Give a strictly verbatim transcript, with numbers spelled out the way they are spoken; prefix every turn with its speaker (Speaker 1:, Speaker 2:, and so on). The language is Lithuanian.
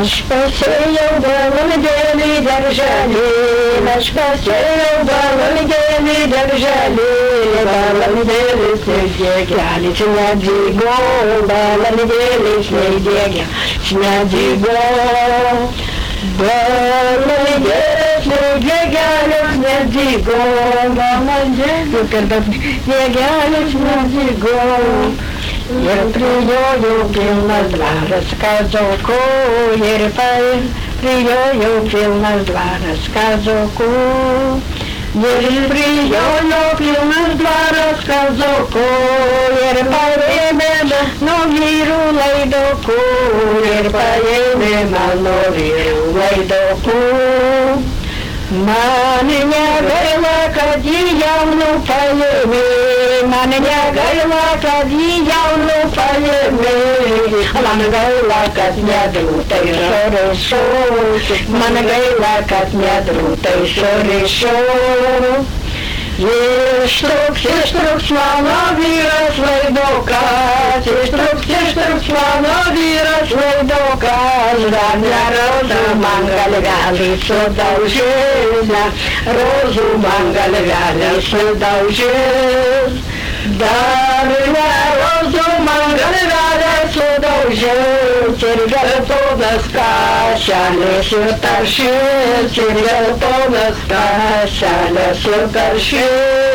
Speaker 1: Наш посеял баландели держали, наш посеял баландели держали, баландели снегали, снядиго, баландели снегали, снядиго, баландели снегали, снядиго, баландели снегали, снядиго. Я приёю на два рассказоку, я приёю на два рассказоку. Я приёю на два рассказоку, я поеме на виру лайдоку, я поеме на виру лайдоку. Маня гайла кадиявну поеме, маня гайла кадиявну поеме, мана гайла кадня друтай шорешо, мана гайла кадня друтай шорешо. Ештрок, ештрок, слава вирас лайдоказ, ештрок, ештрок, слава вирас лайдоказ, Равня роза мангальгали содалжезна, розу мангальгали содалжез. Дарня розу мангальгали содалжез, Чергал подаска, шале сотаршез, Чергал подаска, шале сотаршез.